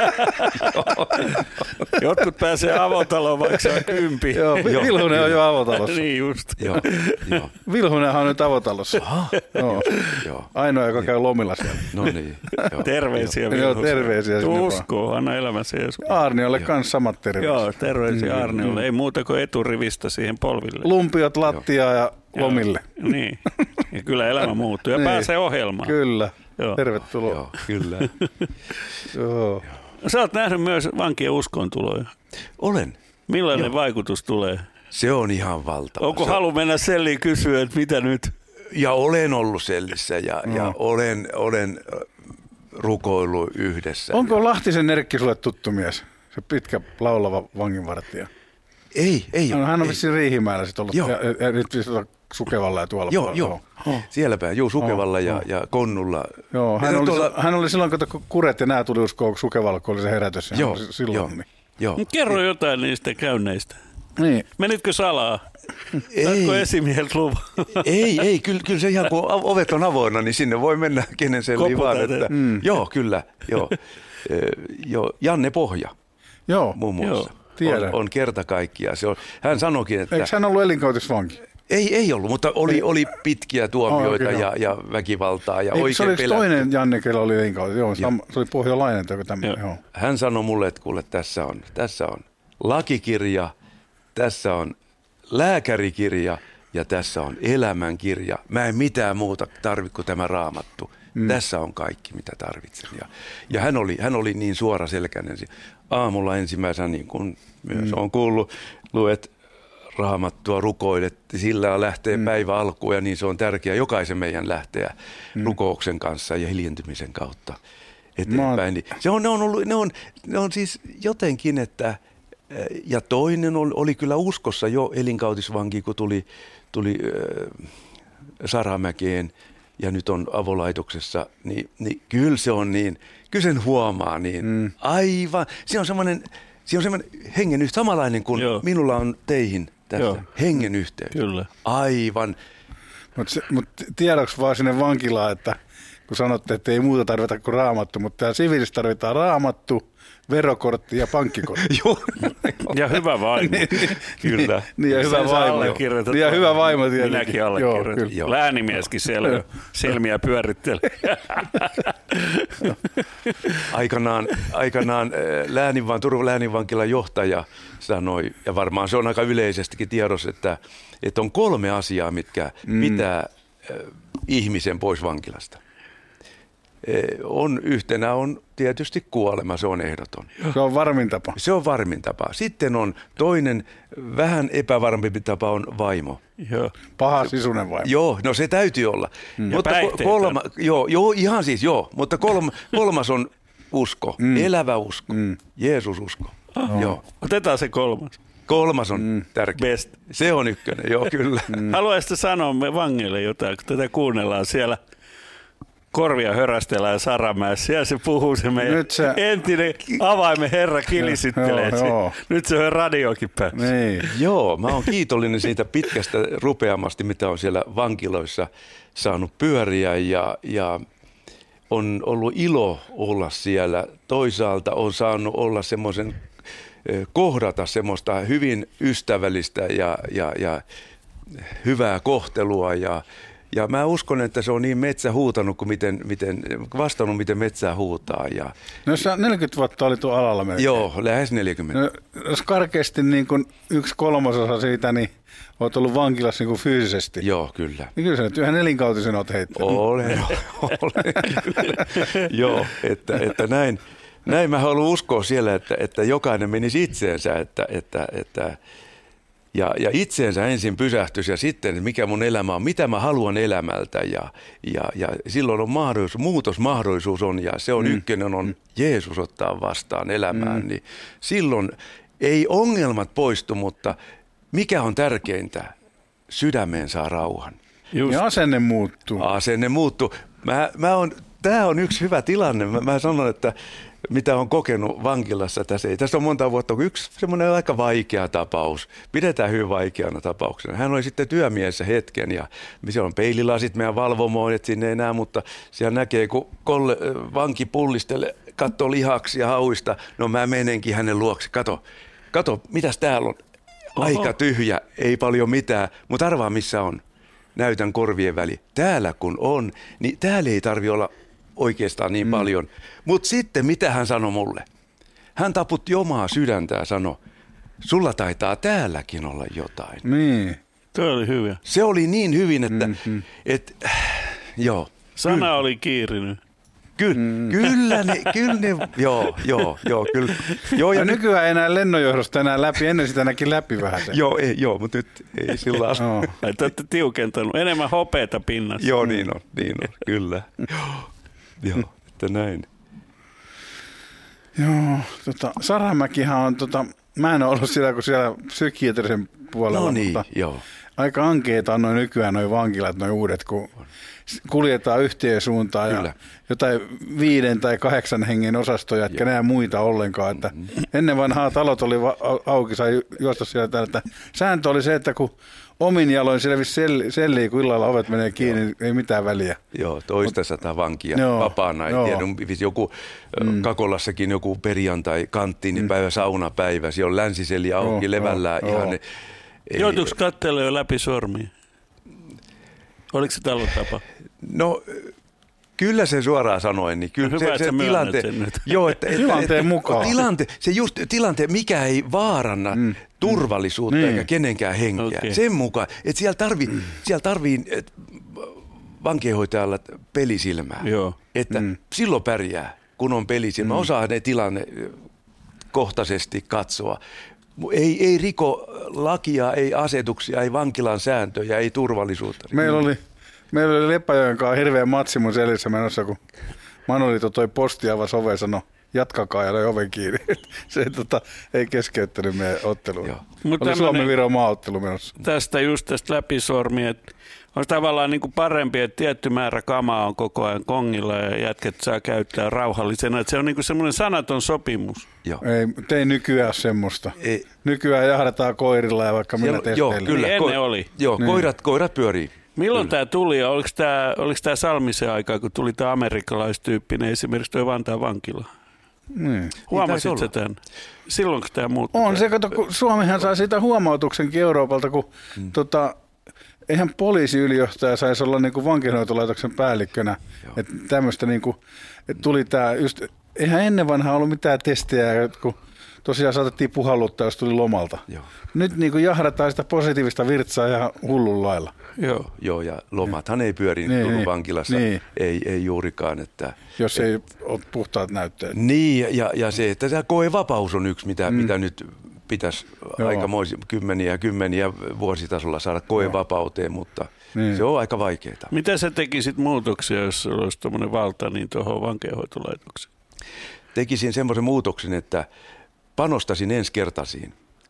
Jotkut pääsee avotaloon, vaikka se on kympi. Joo, Vilhunen on jo avotalossa. Niin just. Joo, joo. Vilhunenhan on nyt avotalossa. Aha. Joo. Joo. Ainoa, joka käy lomilla siellä. No niin. Joo. Terveisiä Vilhus. Joo, terveisiä. Tuu uskoo, anna elämässä Jeesus. Aarniolle kanssa samat terveisiä. Joo, terveisiä mm. Aarniolle. Ei muuta kuin eturivistä siihen polville. Lumpiot lattiaa ja lomille. Joo. Niin. Ja kyllä elämä muuttuu ja niin. pääsee ohjelmaan. Kyllä. Joo. Tervetuloa. Joo, kyllä. Joo. Sä oot nähnyt myös vankien uskontuloja. Olen. Millainen Joo. vaikutus tulee? Se on ihan valtava. Onko se halu mennä selliin kysyä, että mitä nyt? Ja olen ollut sellissä ja, no. ja olen, olen rukoillut yhdessä. Onko Lahtisen Erkki sulle tuttu mies? Se pitkä laulava vanginvartija. Ei, ei ole. Hän on vissiin Riihimäellä sitten ollut. Ja, ja nyt Sukevalla ja tuolla joo, puolella. Joo, joo. Siellä päin. Joo, Sukevalla oh, ja, oh. ja Konnulla. Joo, hän oli, tuolla... hän oli silloin, kun Kuret ja nämä tuli uskoon Sukevalla, kun oli se herätys. Joo, silloin, joo, niin. joo. Kerro jotain niistä käynneistä. Niin. Menitkö salaa? Saatko esimieheltä luvan? Ei, ei. Kyllä, kyllä se ihan kun ovet on avoinna, niin sinne voi mennä kenen selliin vaan. Että, mm. Joo, kyllä. Joo. e, jo, Janne Pohja. Joo. Muun muassa. Joo, on, on kerta kaikkiaan. Se on, hän sanoikin, että... Eikö hän ollut elinkautisvanki? Ei, ei ollut, mutta oli, oli pitkiä tuomioita oh, ja, ja väkivaltaa ja ei, oikein se oli pelätty. Toinen Janne, kellä oli elinkautis. Joo, joo. Se oli pohjalainen. Joo. Joo. Hän sanoi mulle, että kuule, tässä on, tässä on lakikirja, tässä on lääkärikirja ja tässä on elämänkirja. Mä en mitään muuta tarvitse kuin tämä Raamattu. Mm. Tässä on kaikki, mitä tarvitsen. Ja, ja hän, oli, hän oli niin suoraselkäinen. Aamulla ensimmäisenä, niin kuin myös mm. on kuullut, luet Raamattua, rukoilet, sillä lähtee mm. päivä alkuun ja niin se on tärkeää jokaisen meidän lähteä mm. rukouksen kanssa ja hiljentymisen kautta eteenpäin. Niin se on, ne, on ollut, ne, on, ne on siis jotenkin, että ja toinen oli, oli kyllä uskossa jo elinkautisvanki, kun tuli, tuli äh, Saramäkeen ja nyt on avolaitoksessa, niin, niin kyllä se on niin, kyllä sen huomaa niin mm. aivan, se on semmoinen, se on semmoinen hengen yhteys, samanlainen kuin Joo. minulla on teihin tästä, Joo. hengen yhteys. Kyllä. Aivan. Mutta mut tiedätkö vaan sinne vankilaan, että kun sanotte, että ei muuta tarvita kuin raamattu, mutta täällä siviilissä tarvitaan raamattu, verokortti ja pankkikortti. Joo. Ja hyvä vaimo. Kyllä. Niin ja hyvä Sen sä vaimo. allekirjoitat. Niin ja hyvä vaimo tietenkin. Minäkin Joo, allekirjoitan. kyllä. Läänimieskin siellä jo silmiä pyörittelee. Aikanaan, aikanaan äh, lääninvan, Turun lääninvankilan johtaja sanoi, ja varmaan se on aika yleisestikin tiedossa, että, että on kolme asiaa, mitkä mm. pitää äh, ihmisen pois vankilasta. On yhtenä on tietysti kuolema, se on ehdoton. Se on varmin tapa. Se on varmin tapa. Sitten on toinen vähän epävarmempi tapa on vaimo. Joo. Paha sisunen vaimo. Joo, no se täytyy olla. Mm. Mutta päihteitä. kolma, joo, joo, ihan siis joo, mutta kolma, kolmas on usko, mm. elävä usko, mm. Jeesus usko. Oh. Joo. Otetaan se kolmas. Kolmas on mm. tärkeä. Best. Se on ykkönen, joo kyllä. Mm. Haluaisitte sanoa me vangeille jotain, kun tätä kuunnellaan siellä. Korvia hörästellään Saramäessä ja se puhuu se meidän se... entinen avaimen herra kilisittelee. Joo, joo. Nyt se on radiokin päässä. Niin. Joo, mä oon kiitollinen siitä pitkästä rupeamasti, mitä on siellä vankiloissa saanut pyöriä ja, ja on ollut ilo olla siellä. Toisaalta on saanut olla semmoisen, kohdata semmoista hyvin ystävällistä ja, ja, ja hyvää kohtelua ja Ja mä uskon, että se on niin metsä huutanut kuin miten, miten, vastannut, miten metsää huutaa. Ja, no jos sä neljäkymmentä vuotta oli tuo alalla melkein. joo, lähes neljäkymmentä. No, jos karkeasti niin kuin yksi kolmasosa siitä, niin oot ollut vankilassa niin kuin fyysisesti. Joo, kyllä. Niin kyllä sä nyt yhden elinkautisen oot heittänyt. Olen, olen kyllä. Joo, että, että näin, näin mä haluan uskoa siellä, että, että jokainen menisi itseensä, että, että, että Ja, ja itseensä ensin pysähtyisi ja sitten, mikä mun elämä on, mitä mä haluan elämältä. Ja, ja, ja silloin on mahdollisuus, muutosmahdollisuus on ja se on mm. ykkönen on mm. Jeesus ottaa vastaan elämään. Mm. Niin silloin ei ongelmat poistu, mutta mikä on tärkeintä? Sydämeen saa rauhan. Just. Ja asenne muuttuu. Asenne muuttuu. Mä, mä on, tää on yksi hyvä tilanne. Mä, mä sanon, että mitä on kokenut vankilassa tässä. Ei tässä on monta vuotta, kun yksi semmoinen aika vaikea tapaus. Pidetään hyvin vaikeana tapauksena. Hän oli sitten työmiessä hetken ja siellä on peililasit meidän valvomoon, että sinne ei näe, mutta siellä näkee, kun kolle, vanki pullistelee, katsoo lihaksia hauista. No mä menenkin hänen luokse. Kato, kato, mitäs täällä on? Aika Oho. tyhjä, ei paljon mitään, mutta arvaa missä on. Näytän korvien väli. Täällä kun on, niin täällä ei tarvitse olla oikeastaan niin mm. paljon. Mutta sitten mitä hän sanoi mulle? Hän taputti omaa sydäntä ja sanoi, sulla taitaa täälläkin olla jotain. Niin. Tuo oli hyvä. Se oli niin hyvin, että mm-hmm. et, äh, joo. Sana kyllä. oli kiirinyt. Ky- mm. Kyllä ne, kyllä ne, joo, joo, joo, kyllä. Joo, ja ja nyt, nykyään ei enää lennonjohdosta enää läpi, ennen sitä näki läpi vähän sen. Joo, ei, joo, mutta nyt ei sillä asti. Oh. Te olette tiukentanut, enemmän hopeata pinnassa. Joo, niin on, niin on, kyllä. Joo, että näin. Joo, tota, Saramäkihän on, tota, mä en ole ollut siellä kuin siellä psykiatrisen puolella, no niin, mutta joo. aika ankeita on noin nykyään noin vankilat, noin uudet, kun kuljetaan yhteen suuntaan ja jotain viiden tai kahdeksan hengen osastoja, etkä näe muita ollenkaan. Että mm-hmm. ennen vanhaa talot oli va- auki, sai juosta siellä täällä, että sääntö oli se, että kun omin jaloin selvisi selli, selliin, kun illalla ovet menee kiinni, niin ei mitään väliä. Joo, toista sata vankia joo, vapaana. joo. Tiedä, joku mm. Kakolassakin joku perjantai, kanttiinipäivä, mm. saunapäivä. Siellä on länsiselli auki, joo, levällään joo, ihan. Ei, joutuiko katselemaan jo läpi sormia? Oliko se tällä tapa? No kyllä se suoraan sanoen, niin kyllä no, hyvä, se, se tilante, joo, että, että, tilanteen mukaan. Tilante, se just tilante, mikä ei vaaranna mm. turvallisuutta mm. eikä kenenkään henkeä. Okay. Sen mukaan, että siellä tarvii, mm. siellä tarvii et, vankeinhoitajalla pelisilmää. Joo. Että mm. silloin pärjää, kun on pelisilmä. Mm. Osaa ne tilanne kohtaisesti katsoa. Ei, ei riko lakia, ei asetuksia, ei vankilan sääntöjä, ei turvallisuutta. Meillä oli, meillä oli Leppäjoen kanssa hirveä matsi mun selissä menossa, kun Manolito toi posti avasi oven ja sanoi, jatkakaa ja löi oven kiinni. Se tota, ei keskeyttänyt meidän ottelua. Oli Suomi-Viron maaottelu menossa. Tästä just tästä läpisormi, että on tavallaan niin kuin parempi, että tietty määrä kamaa on koko ajan kongilla ja jätket saa käyttää rauhallisena. Että se on niin kuin semmoinen sanaton sopimus. Joo. Ei, ei nykyään semmoista. Ei. Nykyään jahdataan koirilla ja vaikka minä testeillä. Joo, kyllä. Niin ennen Ko- oli. Joo, niin. koirat, koirat pyörii. Milloin tämä tuli ja oliko tämä, oliko tämä Salmisen aikaa, kun tuli tämä amerikkalaistyyppinen, esimerkiksi tuo Vantaan vankila? Niin. Huomasit sä tämän? Silloin kun tämä muuttui? On se, kato, kun Suomihan sai sitä huomautuksenkin Euroopalta, kun hmm. tota, eihän poliisiylijohtaja saisi olla niin kuin vankihoitolaitoksen päällikkönä. Että tämmöistä niin kuin, että tuli tämä just, eihän ennen vanhaa ollut mitään testejä, kun tosiaan saatettiin puhalluttaa, jos tuli lomalta. Joo. Nyt niin kuin jahdataan sitä positiivista virtsaa ihan hullun lailla. Joo, Joo ja lomathan ei pyöri niin, Turun niin, vankilassa, niin. Ei, ei juurikaan. Että, jos ei et, ole puhtaat näytteet. Niin, ja, ja se, että tämä koevapaus on yksi, mitä, mm. mitä nyt pitäisi Joo. aikamoisia kymmeniä ja kymmeniä vuositasolla saada koevapauteen, mutta niin. se on aika vaikeaa. Mitä sä tekisit muutoksia, jos olisi tuommoinen valta niin tuohon vankeinhoitolaitokseen? Tekisin semmoisen muutoksen, että panostasin ensikertaisiin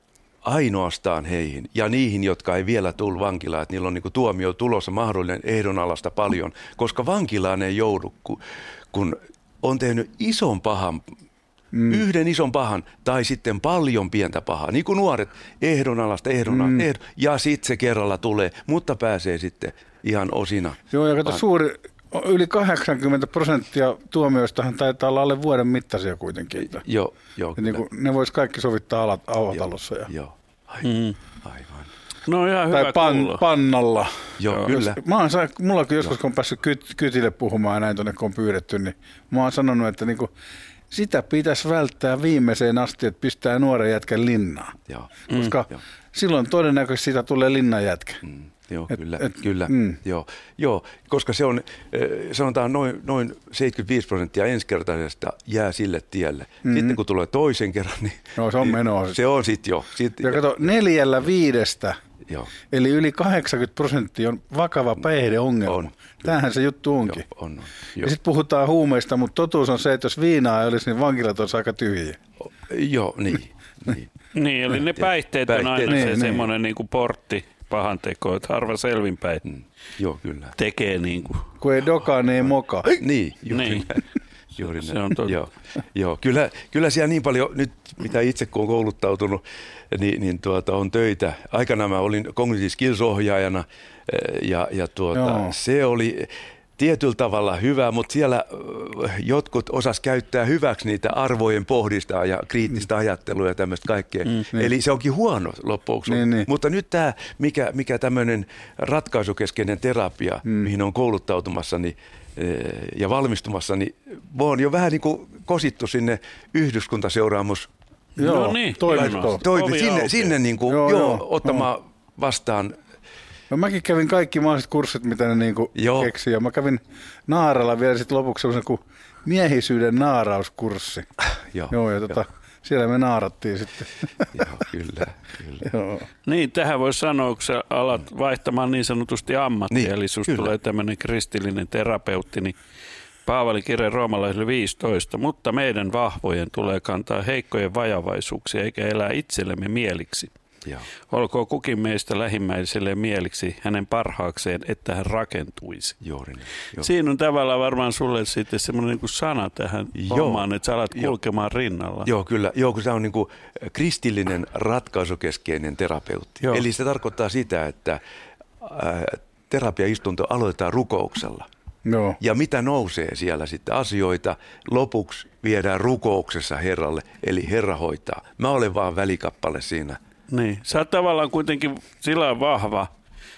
ainoastaan heihin ja niihin, jotka ei vielä tullut vankilaan, että niillä on niin tuomio tulossa mahdollinen ehdonalaista paljon, koska vankilaan ei joudu, kun, kun on tehnyt ison pahan, mm. yhden ison pahan tai sitten paljon pientä pahaa. Niin kuin nuoret, ehdonalaista, ehdonalaista, mm. ehdon, ja sitten se kerralla tulee, mutta pääsee sitten ihan osina. Joo, ja kato suuri, yli kahdeksankymmentä prosenttia tuomioistahan taitaa olla alle vuoden mittaisia kuitenkin. Että, joo, joo. Niin kuin ne vois kaikki sovittaa alat, avotalossa. Joo, joo. Aivan. Mm. Aivan. No ihan hyvä tai pan, pannalla. Joo, joo. Kyllä. Mä oon, mullakin joskus, kun on päässyt kyt, kytille puhumaan ja näin tuonne, kun on pyydetty, niin mä oon sanonut, että niin kuin, sitä pitäisi välttää viimeiseen asti, että pistää nuoren jätkän linnaan. Joo. Koska mm. silloin todennäköisesti siitä tulee linnan jätkä. Mm. Joo, et, kyllä, et, kyllä. Mm. Joo, joo, koska se on, sanotaan noin, noin seitsemänkymmentäviisi prosenttia ensikertaisesta jää sille tielle. Mm-hmm. Sitten kun tulee toisen kerran, niin no, se on menoa. Se on sitten jo. Sit, ja kato, neljällä viidestä, joo. eli yli kahdeksankymmentä prosenttia on vakava päihdeongelma. On. Tämähän se juttu onkin. Joo, on, on, ja sitten puhutaan huumeista, mutta totuus on se, että jos viinaa ei olisi, niin vankilat olisi aika tyhjiä. O, joo, niin. niin. niin, eli ne päihteet, päihteet on aina niin, se niin. semmoinen niin kuin portti pahan tekoa, että harva selvinpäin mm. Joo, kyllä. tekee niin kuin. Kun ei doka, niin ei moka. Niin, juuri niin. näin. Juuri se on totta. Joo, joo. Kyllä, kyllä siellä niin paljon, nyt mitä itse kun on kouluttautunut, niin, niin tuota, on töitä. Aikanaan mä olin cognitive skills-ohjaajana ja, ja tuota, se oli tietyllä tavalla hyvä, mutta siellä jotkut osas käyttää hyväksi niitä arvojen pohdistaa ja kriittistä mm. ajattelua ja tämmöistä kaikkea. Mm, Eli niin. se onkin huono loppuksi. Niin, niin. Mutta nyt tämä, mikä, mikä tämmöinen ratkaisukeskeinen terapia, mm. mihin on kouluttautumassa niin, ja valmistumassa, niin on jo vähän niin kuin kosittu sinne yhdyskuntaseuraamus. Joo, no niin. Toimisto. Toimi, sinne sinne niin kuin, joo, joo, ottamaan joo. vastaan. No mäkin kävin kaikki mahdolliset kurssit, mitä ne niinku keksi. Ja mä kävin Naaralla vielä sitten lopuksi sellaisen kuin miehisyyden naarauskurssi. Joo, joo, ja tota, siellä me naarattiin sitten. Joo, kyllä. kyllä. Joo. Niin, tähän voisi sanoa, kun sä alat vaihtamaan niin sanotusti ammattia, niin, eli susta tulee tämmöinen kristillinen terapeutti, niin Paavali kirja roomalaisille viisitoista, mutta meidän vahvojen tulee kantaa heikkojen vajavaisuuksia eikä elää itsellemme mieliksi. Joo. Olkoon kukin meistä lähimmäiselle mieliksi hänen parhaakseen, että hän rakentuisi. Juuri niin. Jo. Siinä on tavallaan varmaan sulle sitten semmoinen niin kuin sana tähän hommaan, että sä alat kulkemaan jo. rinnalla. Joo, kyllä. Joo, kun se on niin kuin kristillinen ratkaisukeskeinen terapeutti. Joo. Eli se tarkoittaa sitä, että ää, terapiaistunto aloitetaan rukouksella. Joo. Ja mitä nousee siellä sitten asioita, lopuksi viedään rukouksessa Herralle, eli Herra hoitaa. Mä olen vaan välikappale siinä. Niin, sä oot tavallaan kuitenkin sillä vahva,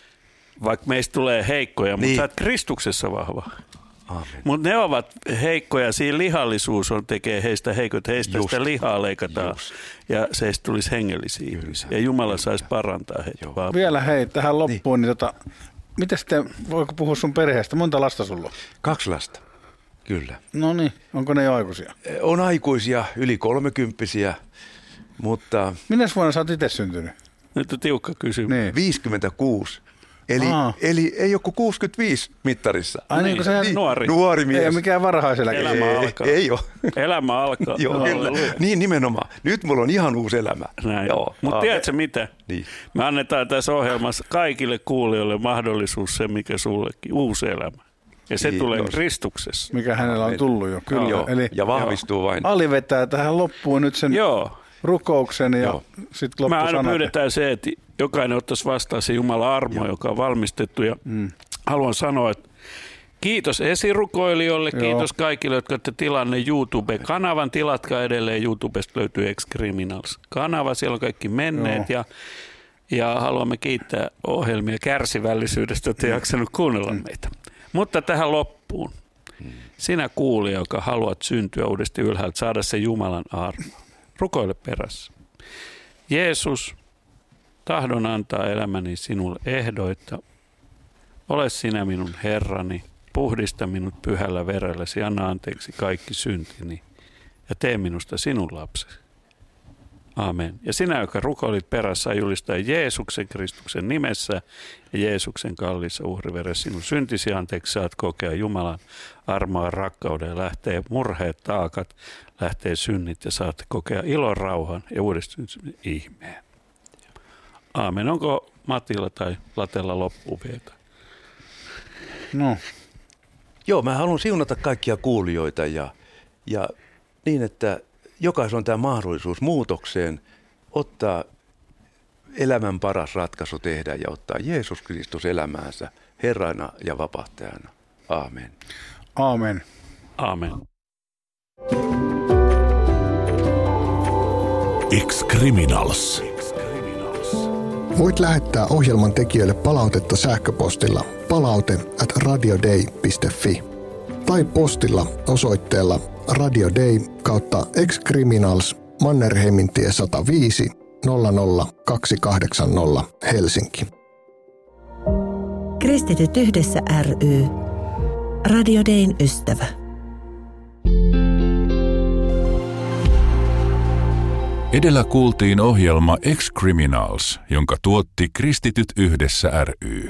vaikka meistä tulee heikkoja, niin. mutta sä oot Kristuksessa vahva. Mutta ne ovat heikkoja, siinä lihallisuus on, tekee heistä heikot, heistä Just. sitä lihaa leikataan Just. ja se tulisi hengellisiä ihmisiä. Ja Jumala Kyllä. saisi parantaa heitä. Vielä hei, tähän loppuun, niin, niin tota, miten sitten, voiko puhua sun perheestä? Monta lasta sulla on? Kaksi lasta, kyllä. No niin, onko ne jo aikuisia? On aikuisia, yli kolmekymppisiä. Mutta minnes vuonna sä oot itse syntynyt? Nyt on tiukka kysymys. Niin. viisikymmentäkuusi. Eli, eli ei ole kuin kuusikymmentäviisi mittarissa. Ai niin, niin, niin. Nuori. Nuori mies. Ei ole mikään varhaiseläke. Elämä ei, alkaa. Ei ole. Elämä alkaa. Joo, kyllä. Niin nimenomaan. Nyt mulla on ihan uusi elämä. Mutta tiedätkö mitä? Niin. Me annetaan tässä ohjelmassa kaikille kuulijoille mahdollisuus se, mikä sullekin. Uusi elämä. Ja se niin, tulee jos. Kristuksessa. Mikä hänellä on tullut jo. Kyllä. Joo. Eli, ja vahvistuu vain. Ali vetää tähän loppuun nyt sen Joo. rukouksen ja Joo. sitten Me aina loppusanat. pyydetään se, että jokainen ottaisi vastaan se Jumalan armo, Joo. joka on valmistettu. Ja Mm. haluan sanoa, että kiitos esirukoilijoille, Joo. kiitos kaikille, jotka olette tilanneet YouTube-kanavan. Tilatkaa edelleen, YouTubesta löytyy Ex-Criminals-kanava, siellä on kaikki menneet. Ja, ja haluamme kiittää ohjelmia kärsivällisyydestä, että jaksanut kuunnella meitä. Mutta tähän loppuun. Sinä kuulija, joka haluat syntyä uudesti ylhäältä, saada se Jumalan armo. Rukoile perässä. Jeesus, tahdon antaa elämäni sinulle ehdoitta. Ole sinä minun Herrani, puhdista minut pyhällä verelläsi, anna anteeksi kaikki syntini ja tee minusta sinun lapsesi. Amen. Ja sinä, joka rukoilit perässä, julistaa Jeesuksen Kristuksen nimessä ja Jeesuksen kalliissa uhriveressä sinun syntisi anteeksi, saat kokea Jumalan armoa, rakkauden ja lähtee murheet, taakat, lähtee synnit ja saat kokea ilon, rauhan ja uudestaan ihmeen. Aamen. Onko Matilla tai Latella loppuun vielä? No, Joo, mä haluan siunata kaikkia kuulijoita ja, ja niin, että jokaisella on tämä mahdollisuus muutokseen ottaa elämän paras ratkaisu tehdä ja ottaa Jeesus Kristus elämäänsä Herrana ja vapahtajana. Aamen. aamen. Aamen. Ex-Criminals. Voit lähettää ohjelman tekijöille palautetta sähköpostilla palaute at radiodei piste fi tai postilla osoitteella radiodei kautta Ex-Criminals Mannerheimintie sata viisi nolla nolla kaksi kahdeksan nolla Helsinki. Kristityt yhdessä ry. Radio Dayn ystävä. Edellä kuultiin ohjelma Ex-Criminals, jonka tuotti Kristityt yhdessä ry.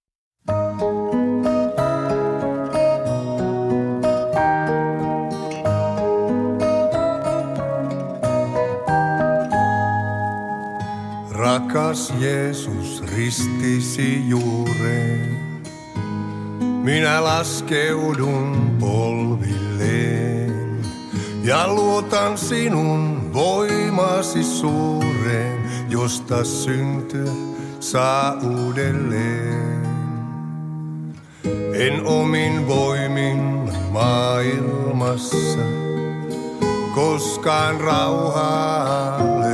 Rakas Jeesus ristisi juureen, minä laskeudun polvilleen ja luotan sinun voimasi suureen, josta syntyä saa uudelleen. En omin voimin maailmassa koskaan rauhaa